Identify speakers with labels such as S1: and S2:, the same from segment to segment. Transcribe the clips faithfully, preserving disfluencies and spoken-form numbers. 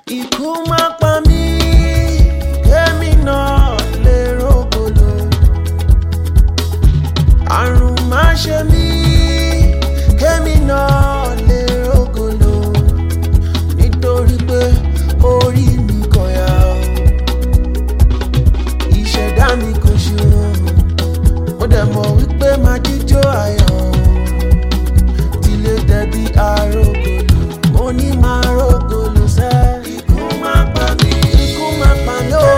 S1: Ikú má pa mí, kémi náà lè rógòlò. Àrùn má ṣe mí, kémi náà lè rógòlò. Nítorí pé orí mi kò yá o, ìṣẹ̀dá mi kò ṣe o. Mo dẹ̀ mọ̀ wípé máa jíjó ayọ̀ o, tilé dẹ̀bi arógòlò. Mo ní máa rógòlò sẹ́. Ikú má pa mí, ikú má pa mí o.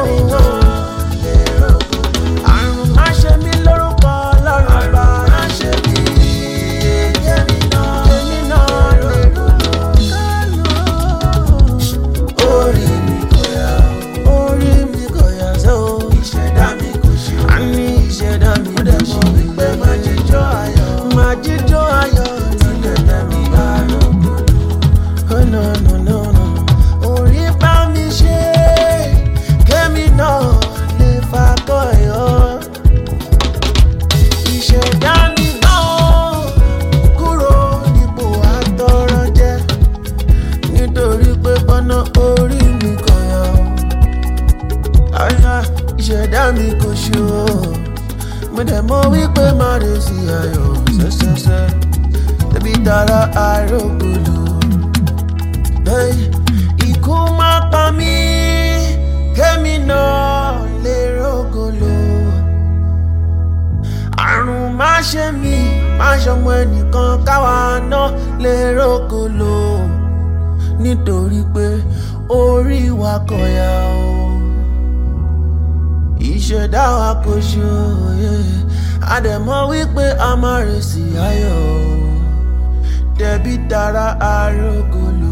S1: Àrùn má ṣe mí lórúkọ Ọlọ́run bá. Má ṣe mí, kémi náà, kémi náà rógòlò. Orí mi kò yá, orí mi kò yá sẹ́ o. Ìṣẹ̀dá mi kò ṣe o. A ní ìṣẹ̀dá mi kò ṣe o. Mo dẹ̀ mọ̀ wípé máa jíjó ayọ̀, máa jíjó ayọ̀ tilé dẹ̀bi arógòlò. Oh no no no no, orí bá mi ṣe, kémi náà lè fakọyọ. Ìṣẹ̀dá mi náà kúrò nípò àtọrọ jẹ, nítorí pé bọ́nà orí mi kò yọ. Àyà ìṣẹ̀dá mi kò ṣe o, mo dẹ̀ mọ̀ wípé má lè sí ayọ̀ ṣẹṣẹṣẹ, tẹ̀bí tara arógòlò. Hey, ikú má pa mí, kémi náà lè rógòlò. Àrùn má ṣe mí, má ṣọmọ ẹnìkan káwa náà lè rógòlò. Nítorí pé orí wa kò yá o, ìṣẹ̀dá wa kò ṣe òye. A dẹ̀ mọ̀ wípé a máa rèsì ayọ̀ o, dẹ̀bi tara arógòlò.